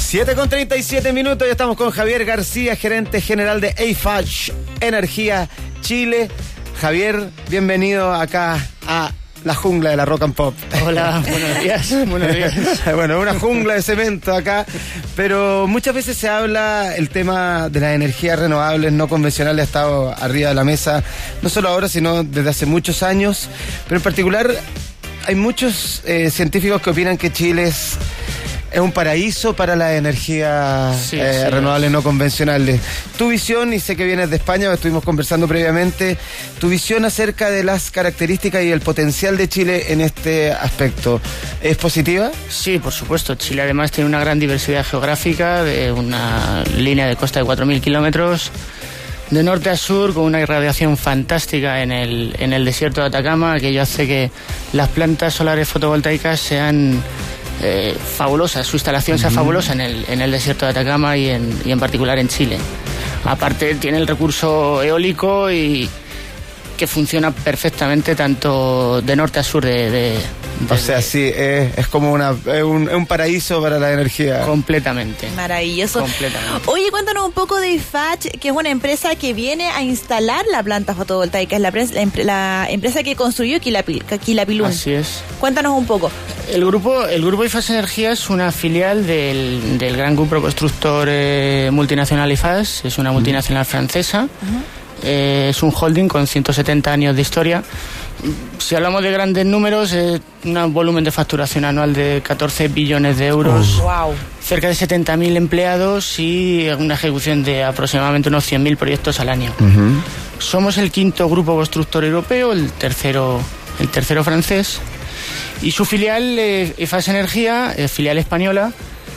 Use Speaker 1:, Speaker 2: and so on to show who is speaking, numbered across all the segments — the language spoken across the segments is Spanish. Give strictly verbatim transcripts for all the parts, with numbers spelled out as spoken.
Speaker 1: siete con treinta y siete minutos, ya estamos con Javier García, gerente general de Eiffage Energía Chile. Javier, bienvenido acá a la jungla de la rock and pop.
Speaker 2: Hola, buenos días. Buenos días.
Speaker 1: Bueno, una jungla de cemento acá, pero muchas veces se habla el tema de las energías renovables no convencionales, ha estado arriba de la mesa, no solo ahora, sino desde hace muchos años, pero en particular hay muchos eh, científicos que opinan que Chile es... es un paraíso para las energías sí, eh, sí, renovables sí. no convencionales. Tu visión, y sé que vienes de España, estuvimos conversando previamente, tu visión acerca de las características y el potencial de Chile en este aspecto, ¿es positiva?
Speaker 2: Sí, por supuesto. Chile además tiene una gran diversidad geográfica, de una línea de costa de cuatro mil kilómetros, de norte a sur, con una irradiación fantástica en el, en el desierto de Atacama, aquello hace que las plantas solares fotovoltaicas sean... Eh, fabulosa, su instalación uh-huh. sea fabulosa en el, en el desierto de Atacama y en, y en particular en Chile. Aparte tiene el recurso eólico y que funciona perfectamente tanto de norte a sur de... de, de
Speaker 1: o sea, sí, es, es como una, es un, es un paraíso para la energía.
Speaker 2: Completamente.
Speaker 3: Maravilloso.
Speaker 2: Completamente.
Speaker 3: Oye, cuéntanos un poco de Eiffage, que es una empresa que viene a instalar la planta fotovoltaica, es la, la, la empresa que construyó Quilapil, Quilapilún.
Speaker 2: Así es.
Speaker 3: Cuéntanos un poco.
Speaker 2: El grupo el grupo Eiffage Energía es una filial del, del gran grupo constructor eh, multinacional Eiffage, es una multinacional uh-huh. francesa. Uh-huh. Eh, es un holding con ciento setenta años de historia. Si hablamos de grandes números, eh, un volumen de facturación anual de catorce billones de euros,
Speaker 3: oh, wow.
Speaker 2: cerca de setenta mil empleados y una ejecución de aproximadamente unos cien mil proyectos al año. Uh-huh. Somos el quinto grupo constructor europeo, el tercero, el tercero francés, y su filial, eh, Eiffage Energía, eh, filial española,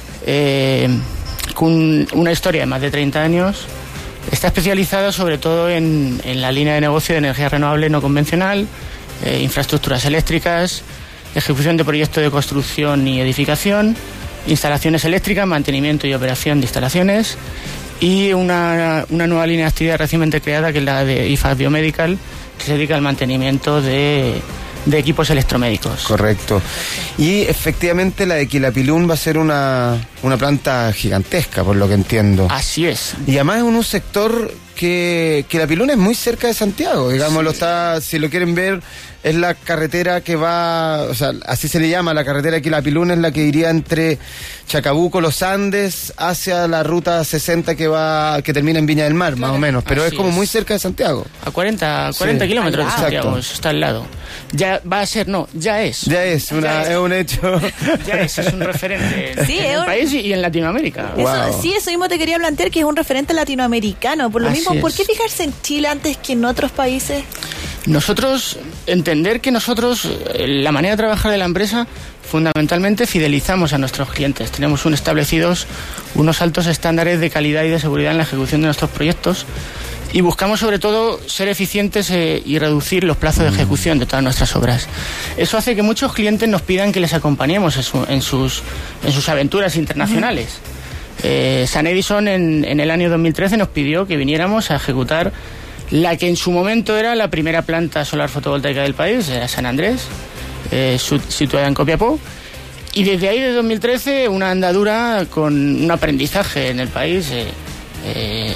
Speaker 2: eh, con una historia de más de treinta años. Está especializada sobre todo en, en la línea de negocio de energía renovable no convencional, eh, infraestructuras eléctricas, ejecución de proyectos de construcción y edificación, instalaciones eléctricas, mantenimiento y operación de instalaciones, y una, una nueva línea de actividad recientemente creada que es la de Eiffage Biomedical, que se dedica al mantenimiento de... de equipos electromédicos.
Speaker 1: Correcto. Y efectivamente la de Quilapilún va a ser una, una planta gigantesca, por lo que entiendo.
Speaker 2: Así es.
Speaker 1: Y además es un sector que Quilapilún es muy cerca de Santiago, digámoslo, sí. está, si lo quieren ver, es la carretera que va, o sea, así se le llama, la carretera de Quilapilún es la que iría entre Chacabuco, Los Andes, hacia la ruta sesenta que va, que termina en Viña del Mar, claro. más o menos, pero es como es. muy cerca de Santiago.
Speaker 2: A cuarenta, cuarenta sí. kilómetros de Santiago, está al lado. Ya va a ser, no, ya es.
Speaker 1: Ya es, una, ya es. es un hecho.
Speaker 2: Ya es, es un referente sí, en el un... país y en Latinoamérica.
Speaker 3: Eso, wow. Sí, eso mismo te quería plantear, que es un referente latinoamericano. Por lo
Speaker 2: Así
Speaker 3: mismo,
Speaker 2: es.
Speaker 3: ¿por qué fijarse en Chile antes que en otros países?
Speaker 2: Nosotros, entender que nosotros, la manera de trabajar de la empresa, fundamentalmente fidelizamos a nuestros clientes. Tenemos un establecidos unos altos estándares de calidad y de seguridad en la ejecución de nuestros proyectos y buscamos sobre todo ser eficientes eh, y reducir los plazos de ejecución de todas nuestras obras. Eso hace que muchos clientes nos pidan que les acompañemos en, su, en, sus, en sus aventuras internacionales. Uh-huh. eh, San Edison en, en el año dos mil trece nos pidió que viniéramos a ejecutar la que en su momento era la primera planta solar fotovoltaica del país, era San Andrés, eh, situada en Copiapó, y desde ahí, de dos mil trece, una andadura con un aprendizaje en el país, eh, eh,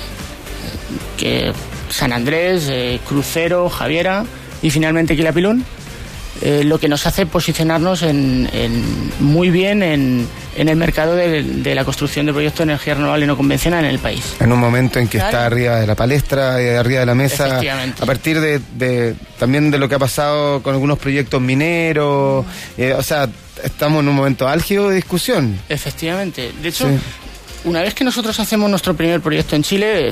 Speaker 2: que San Andrés, eh, Crucero, Javiera y finalmente Quilapilún, eh, lo que nos hace posicionarnos en, en muy bien en, en el mercado de, de la construcción de proyectos de energía renovable no convencional en el país.
Speaker 1: En un momento en que claro. está arriba de la palestra, eh, arriba de la mesa, a partir de, de también de lo que ha pasado con algunos proyectos mineros, eh, o sea, estamos en un momento álgido de discusión.
Speaker 2: Efectivamente. De hecho, sí. una vez que nosotros hacemos nuestro primer proyecto en Chile,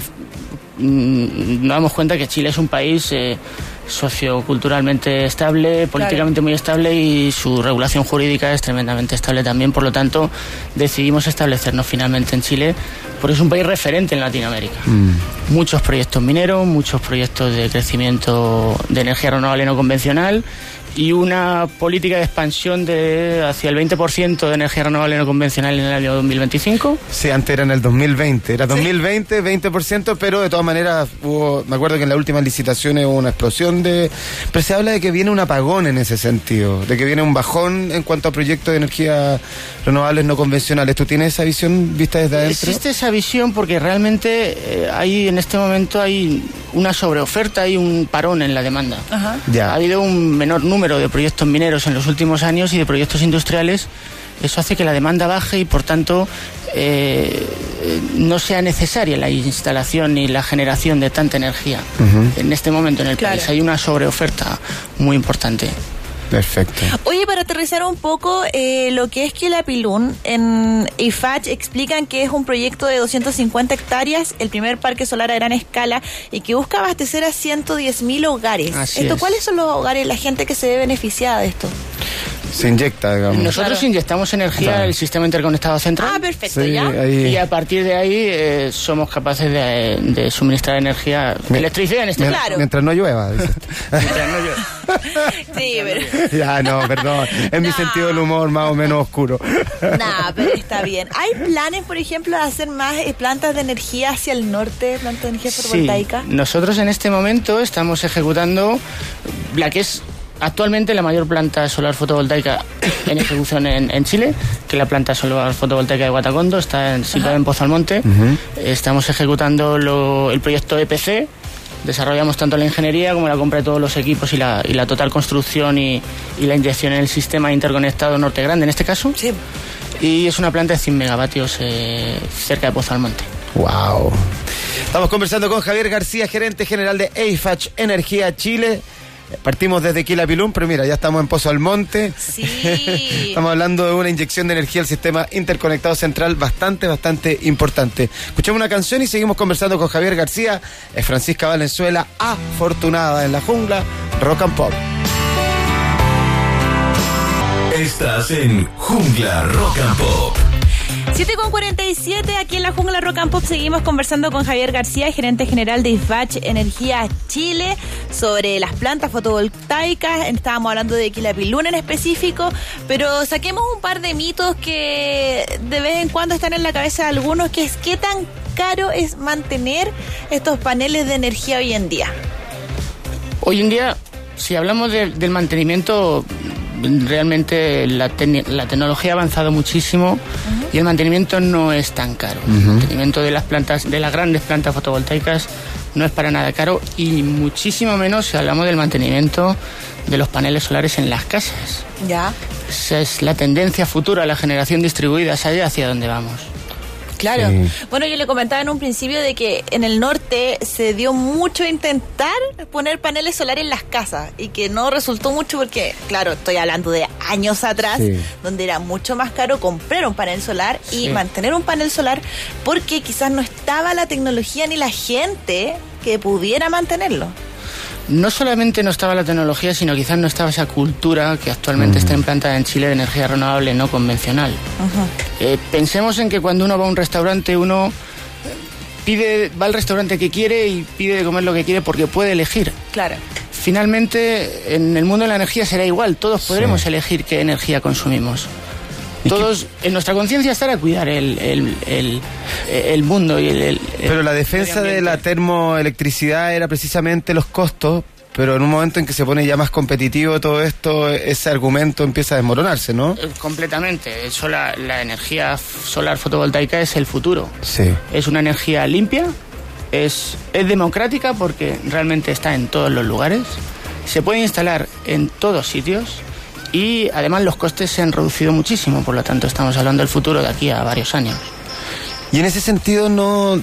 Speaker 2: nos damos cuenta que Chile es un país eh, socioculturalmente estable, políticamente claro. muy estable, y su regulación jurídica es tremendamente estable también. Por lo tanto, decidimos establecernos finalmente en Chile, porque es un país referente en Latinoamérica. Mm. Muchos proyectos mineros, muchos proyectos de crecimiento de energía renovable no convencional y una política de expansión de hacia el veinte por ciento de energía renovable no convencional en el año dos mil veinticinco.
Speaker 1: Sí, antes era en el dos mil veinte, era dos mil veinte, veinte por ciento, pero de todas maneras hubo, me acuerdo que en las últimas licitaciones hubo una explosión de... Pero se habla de que viene un apagón en ese sentido, de que viene un bajón en cuanto a proyectos de energía renovables no convencionales. ¿Tú tienes esa visión vista desde adentro?
Speaker 2: Existe esa visión porque realmente eh, hay en este momento hay una sobreoferta y un parón en la demanda.
Speaker 3: Ajá.
Speaker 1: Ya.
Speaker 2: Ha habido un menor número de proyectos mineros en los últimos años y de proyectos industriales. Eso hace que la demanda baje y por tanto eh, no sea necesaria la instalación ni la generación de tanta energía. Uh-huh. En este momento en el
Speaker 3: claro.
Speaker 2: país hay una sobreoferta muy importante.
Speaker 1: Perfecto.
Speaker 3: Oye, para aterrizar un poco, eh, lo que es Quilapilún, en I F A C explican que es un proyecto de doscientas cincuenta hectáreas, el primer parque solar a gran escala, y que busca abastecer a ciento diez mil hogares.
Speaker 2: Así
Speaker 3: esto,
Speaker 2: es.
Speaker 3: ¿Cuáles son los hogares, la gente que se ve beneficiada de esto?
Speaker 1: Se inyecta, digamos.
Speaker 2: Nosotros
Speaker 3: claro.
Speaker 2: inyectamos energía
Speaker 1: Claro.
Speaker 2: al sistema interconectado central.
Speaker 3: Ah, perfecto,
Speaker 1: Sí,
Speaker 3: ya.
Speaker 1: ahí-
Speaker 2: Y a partir de ahí eh, somos capaces de, de suministrar energía,
Speaker 1: Mi-
Speaker 2: electricidad en este
Speaker 1: Mien-
Speaker 2: caso.
Speaker 3: Claro.
Speaker 1: Mientras no llueva, dices.
Speaker 2: Mientras no llueva.
Speaker 3: Sí, pero...
Speaker 1: Ya, no, perdón. Es mi
Speaker 3: No.
Speaker 1: sentido del humor más o menos oscuro.
Speaker 3: Nah, pero está bien. ¿Hay planes, por ejemplo, de hacer más eh, plantas de energía hacia el norte, plantas de energía
Speaker 2: Sí,
Speaker 3: fotovoltaica?
Speaker 2: nosotros en este momento estamos ejecutando la que es actualmente la mayor planta solar fotovoltaica en ejecución en, en Chile, que es la planta solar fotovoltaica de Guatacondo, está en, situada en Pozo Almonte.
Speaker 1: Uh-huh.
Speaker 2: Estamos ejecutando lo- el proyecto E P C, desarrollamos tanto la ingeniería como la compra de todos los equipos y la, y la total construcción y, y la inyección en el sistema interconectado Norte Grande en este caso.
Speaker 3: Sí.
Speaker 2: Y es una planta de cien megavatios eh, cerca de Pozo Almonte.
Speaker 1: Wow. Estamos conversando con Javier García, gerente general de E I F A C Energía Chile. Partimos desde Quilapilún, pero mira, ya estamos en Pozo Almonte.
Speaker 3: Sí.
Speaker 1: Estamos hablando de una inyección de energía al sistema interconectado central bastante, bastante importante. Escuchamos una canción y seguimos conversando con Javier García. Es Francisca Valenzuela, Afortunada en la Jungla, Rock and Pop.
Speaker 4: Estás en Jungla Rock and Pop.
Speaker 3: siete con cuarenta y siete, aquí en la Jungla Rock and Pop seguimos conversando con Javier García, gerente general de I F A C Energía Chile, sobre las plantas fotovoltaicas. Estábamos hablando de Quilapilún en específico, pero saquemos un par de mitos que de vez en cuando están en la cabeza de algunos, que es qué tan caro es mantener estos paneles de energía hoy en día.
Speaker 2: Hoy en día, si hablamos de- del mantenimiento, realmente la, tec- la tecnología ha avanzado muchísimo uh-huh. y el mantenimiento no es tan caro. Uh-huh. El mantenimiento de las plantas, de las grandes plantas fotovoltaicas, no es para nada caro, y muchísimo menos si hablamos del mantenimiento de los paneles solares en las casas.
Speaker 3: Ya.
Speaker 2: Esa es la tendencia futura, la generación distribuida, es allá hacia donde vamos.
Speaker 3: Claro.
Speaker 1: Sí.
Speaker 3: Bueno, yo le comentaba en un principio de que en el norte se dio mucho a intentar poner paneles solares en las casas y que no resultó mucho porque, claro, estoy hablando de años atrás,
Speaker 1: Sí.
Speaker 3: donde era mucho más caro comprar un panel solar y
Speaker 2: Sí.
Speaker 3: mantener un panel solar porque quizás no estaba la tecnología ni la gente que pudiera mantenerlo.
Speaker 2: No solamente no estaba la tecnología, sino quizás no estaba esa cultura que actualmente está implantada en Chile de energía renovable no convencional.
Speaker 3: Uh-huh.
Speaker 2: Eh, pensemos en que cuando uno va a un restaurante, uno pide, va al restaurante que quiere y pide de comer lo que quiere porque puede elegir.
Speaker 3: Claro.
Speaker 2: Finalmente, en el mundo de la energía será igual, todos podremos
Speaker 1: Sí.
Speaker 2: elegir qué energía consumimos.
Speaker 1: ¿Y
Speaker 2: Todos, en nuestra conciencia estará cuidar el, el, el, el mundo y el, el-
Speaker 1: Pero la
Speaker 2: el
Speaker 1: defensa
Speaker 2: medio
Speaker 1: de la
Speaker 2: ambiente.
Speaker 1: termoelectricidad era precisamente los costos, pero en un momento en que se pone ya más competitivo todo esto, ese argumento empieza a desmoronarse, ¿no?
Speaker 2: Eh, Completamente. Eso, la, la energía f- solar fotovoltaica es el futuro.
Speaker 1: Sí.
Speaker 2: Es una energía limpia, es, es democrática porque realmente está en todos los lugares, se puede instalar en todos sitios y además los costes se han reducido muchísimo, por lo tanto estamos hablando del futuro de aquí a varios años.
Speaker 1: Y en ese sentido no...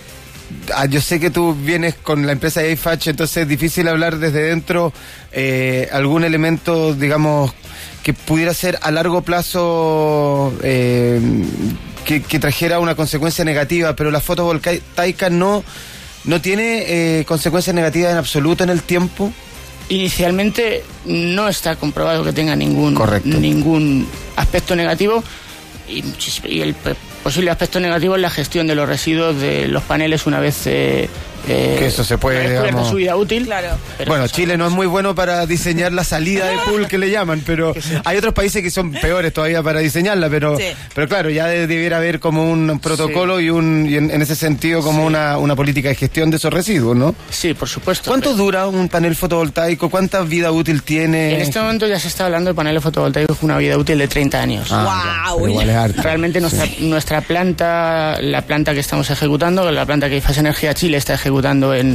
Speaker 1: Ah, yo sé que tú vienes con la empresa de I F A C, entonces es difícil hablar desde dentro eh, algún elemento, digamos, que pudiera ser a largo plazo eh, que, que trajera una consecuencia negativa, pero la fotovoltaica no, no tiene eh, consecuencias negativas en absoluto en el tiempo.
Speaker 2: Inicialmente no está comprobado que tenga ningún,
Speaker 1: Correcto.
Speaker 2: ningún aspecto negativo y, muchis- y el p- posible aspecto negativo es la gestión de los residuos de los paneles una vez eh, Eh,
Speaker 1: que eso se puede, digamos...
Speaker 2: su vida útil.
Speaker 3: Claro.
Speaker 1: Bueno, Chile no es muy bueno para diseñar la salida de pool que le llaman, pero hay otros países que son peores todavía para diseñarla, pero
Speaker 3: Sí.
Speaker 1: pero claro, ya de- debiera haber como un protocolo sí. y un y en, en ese sentido como sí. una, una política de gestión de esos residuos, ¿no?
Speaker 2: Sí, por supuesto.
Speaker 1: ¿Cuánto
Speaker 2: pero...
Speaker 1: dura un panel fotovoltaico? ¿Cuánta vida útil tiene?
Speaker 2: En este momento ya se está hablando de paneles fotovoltaicos con una vida útil de treinta años.
Speaker 3: Ah, wow.
Speaker 1: Igual es harto.
Speaker 2: Realmente nuestra, sí. nuestra planta, la planta que estamos ejecutando, la planta que I F A S Energía Chile está ejecutando en,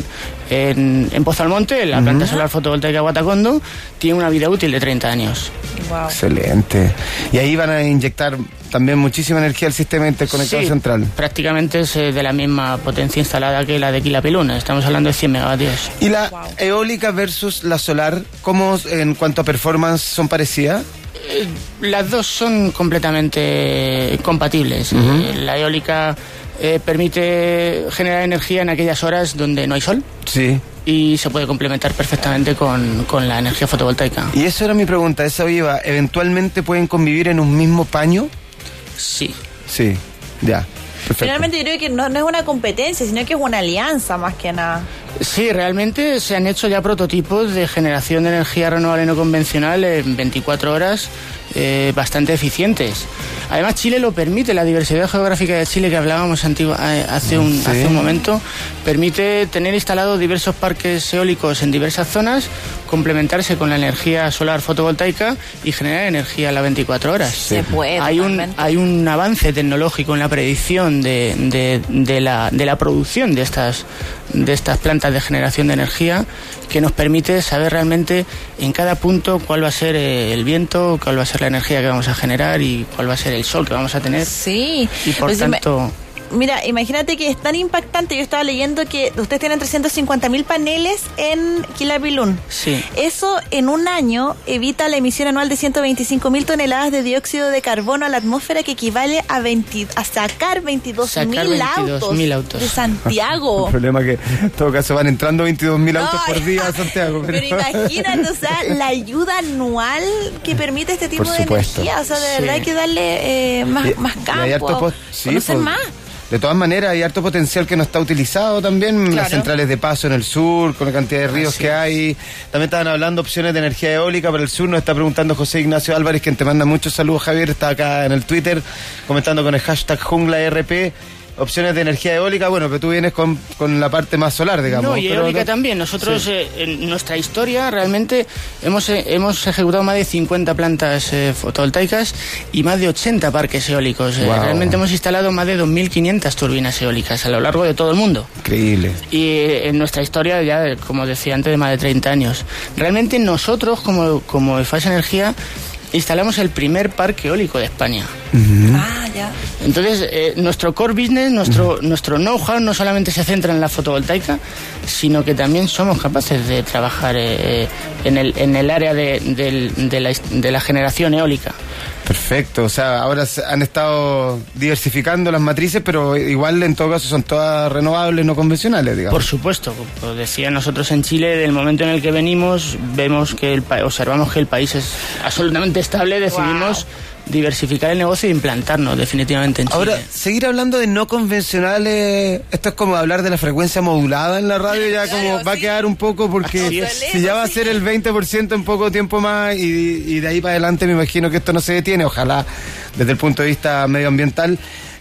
Speaker 2: en, en Pozo Almonte, la planta uh-huh. solar fotovoltaica Guatacondo, tiene una vida útil de treinta años.
Speaker 3: Wow.
Speaker 1: Excelente. Y ahí van a inyectar también muchísima energía al sistema interconectado
Speaker 2: sí,
Speaker 1: central.
Speaker 2: Prácticamente es de la misma potencia instalada que la de Quilapiluna. Estamos hablando de cien megavatios.
Speaker 1: ¿Y la wow. eólica versus la solar, cómo en cuanto a performance son parecidas?
Speaker 2: Eh, las dos son completamente compatibles. Uh-huh. eh, la eólica eh, permite generar energía en aquellas horas donde no hay sol.
Speaker 1: Sí.
Speaker 2: Y se puede complementar perfectamente con, con la energía fotovoltaica.
Speaker 1: Y eso era mi pregunta, esa iba, ¿eventualmente pueden convivir en un mismo paño?
Speaker 2: Sí.
Speaker 1: Sí, ya. Perfecto.
Speaker 3: Finalmente yo creo que no, no es una competencia, sino que es una alianza más que nada.
Speaker 2: Sí, realmente se han hecho ya prototipos de generación de energía renovable no convencional en veinticuatro horas eh, bastante eficientes. Además, Chile lo permite, la diversidad geográfica de Chile que hablábamos antigua, eh, hace, un, sí. hace un momento, permite tener instalados diversos parques eólicos en diversas zonas, complementarse con la energía solar fotovoltaica y generar energía a las veinticuatro horas.
Speaker 3: Se puede.
Speaker 2: Hay un, hay un avance tecnológico en la predicción de, de, de, la, de la producción de estas, de estas plantas de generación de energía que nos permite saber realmente en cada punto cuál va a ser el viento, cuál va a ser la energía que vamos a generar y cuál va a ser el sol que vamos a tener.
Speaker 3: Sí.
Speaker 2: Y por
Speaker 3: pues
Speaker 2: tanto...
Speaker 3: Me... Mira, imagínate que es tan impactante. Yo estaba leyendo que ustedes tienen trescientos cincuenta mil paneles en Quilapilún.
Speaker 2: Sí.
Speaker 3: Eso en un año evita la emisión anual de ciento veinticinco mil toneladas de dióxido de carbono a la atmósfera, que equivale a, veinte, a sacar veintidós mil autos,
Speaker 2: autos
Speaker 3: de Santiago.
Speaker 1: El problema es que en todo caso van entrando veintidós mil no, autos por día a Santiago.
Speaker 3: Pero, pero imagínate, o sea, la ayuda anual que permite este tipo de energía. O sea, de verdad sí. hay que darle eh, más,
Speaker 1: y,
Speaker 3: más campo,
Speaker 1: y harto post- sí,
Speaker 3: conocer
Speaker 1: pues,
Speaker 3: más.
Speaker 1: De todas maneras, hay harto potencial que no está utilizado también, claro. Las centrales de paso en el sur, con la cantidad de ríos Así que es. hay. También estaban hablando opciones de energía eólica para el sur, nos está preguntando José Ignacio Álvarez, quien te manda muchos saludos, Javier, está acá en el Twitter, comentando con el hashtag Jungla R P. Opciones de energía eólica, bueno, pero tú vienes con, con la parte más solar, digamos.
Speaker 2: No, y
Speaker 1: pero
Speaker 2: eólica
Speaker 1: no...
Speaker 2: también. Nosotros, sí. eh, en nuestra historia, realmente hemos, eh, hemos ejecutado más de cincuenta plantas eh, fotovoltaicas y más de ochenta parques eólicos. Wow. Eh, realmente hemos instalado más de dos mil quinientas turbinas eólicas a lo largo de todo el mundo.
Speaker 1: Increíble.
Speaker 2: Y eh, en nuestra historia, ya, como decía antes, de más de treinta años. Realmente nosotros, como, como I F A S Energía, instalamos el primer parque eólico de España.
Speaker 1: Uh-huh.
Speaker 3: Ah, ya.
Speaker 2: Entonces, eh, nuestro core business, nuestro, uh-huh. nuestro know-how no solamente se centra en la fotovoltaica, sino que también somos capaces de trabajar eh, en, el, en el área de, de, de, la, de la generación eólica.
Speaker 1: Perfecto, o sea, ahora han estado diversificando las matrices, pero igual en todo caso son todas renovables, no convencionales, digamos.
Speaker 2: Por supuesto, como decía, nosotros en Chile, del momento en el que venimos, vemos que el pa- observamos que el país es absolutamente estable, decidimos wow. diversificar el negocio e implantarnos definitivamente en Chile.
Speaker 1: Ahora, seguir hablando de no convencionales, esto es como hablar de la frecuencia modulada en la radio, ya como claro, va sí. a quedar un poco, porque si ya va a ser el veinte por ciento en poco tiempo más y, y de ahí para adelante me imagino que esto no se detiene, ojalá desde el punto de vista medioambiental,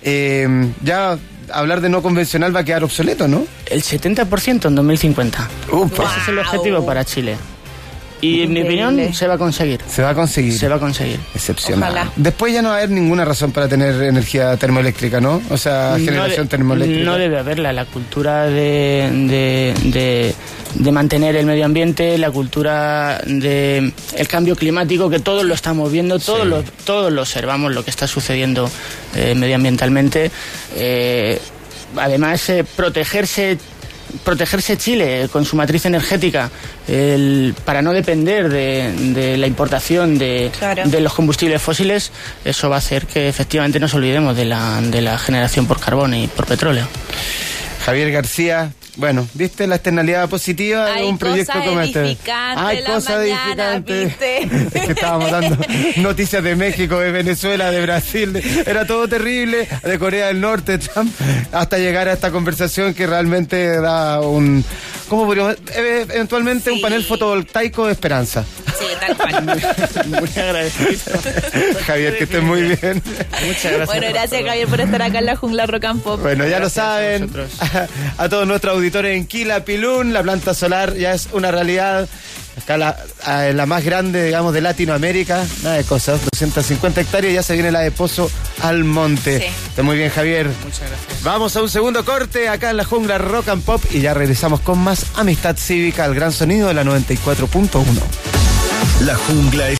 Speaker 1: eh, ya hablar de no convencional va a quedar obsoleto, ¿no?
Speaker 2: El setenta por ciento en dos mil cincuenta.
Speaker 1: Upa.
Speaker 2: Ese es el objetivo para Chile. Y en mi opinión se va a conseguir.
Speaker 1: Se va a conseguir.
Speaker 2: Se va a conseguir.
Speaker 1: Excepcional.
Speaker 3: Ojalá.
Speaker 1: Después ya no va a haber ninguna razón para tener energía termoeléctrica, ¿no? O sea, generación
Speaker 2: no de,
Speaker 1: termoeléctrica.
Speaker 2: No debe haberla. La cultura de, de, de, de mantener el medio ambiente, la cultura de el cambio climático, que todos lo estamos viendo, todos, sí. lo, todos lo observamos, lo que está sucediendo eh, medioambientalmente. Eh, además, eh, protegerse... protegerse Chile con su matriz energética el, para no depender de, de la importación de, claro. de los combustibles fósiles, eso va a hacer que efectivamente nos olvidemos de la, de la generación por carbón y por petróleo.
Speaker 1: Javier García, Bueno, ¿viste la externalidad positiva de
Speaker 3: Hay
Speaker 1: un proyecto
Speaker 3: cosas
Speaker 1: como este?
Speaker 3: edificantes
Speaker 1: Hay
Speaker 3: en la
Speaker 1: cosas
Speaker 3: mañana,
Speaker 1: edificantes.
Speaker 3: ¿viste?
Speaker 1: Es que estábamos dando noticias de México, de Venezuela, de Brasil, de- era todo terrible, de Corea del Norte, Trump, hasta llegar a esta conversación que realmente da un, ¿cómo podríamos? Eh, eventualmente
Speaker 3: Sí.
Speaker 1: un panel fotovoltaico de esperanza.
Speaker 3: Sí, tal cual.
Speaker 2: Muy agradecido.
Speaker 1: Javier, que estés muy bien.
Speaker 2: Muchas gracias.
Speaker 3: Bueno, gracias Javier por estar acá en la jungla Rock and Pop.
Speaker 1: Bueno, ya
Speaker 2: Gracias
Speaker 1: lo
Speaker 2: a
Speaker 1: saben,
Speaker 2: vosotros.
Speaker 1: a, a todos nuestros auditores en Quilapilún, la planta solar ya es una realidad. Acá la, a- la más grande, digamos, de Latinoamérica, nada de cosas, doscientas cincuenta hectáreas, ya se viene la de Pozo al Monte.
Speaker 3: Sí.
Speaker 1: Está muy bien, Javier.
Speaker 2: Muchas gracias.
Speaker 1: Vamos a un segundo corte acá en la jungla Rock and Pop y ya regresamos con más Amistad Cívica al gran sonido de la noventa y cuatro punto uno.
Speaker 4: La jungla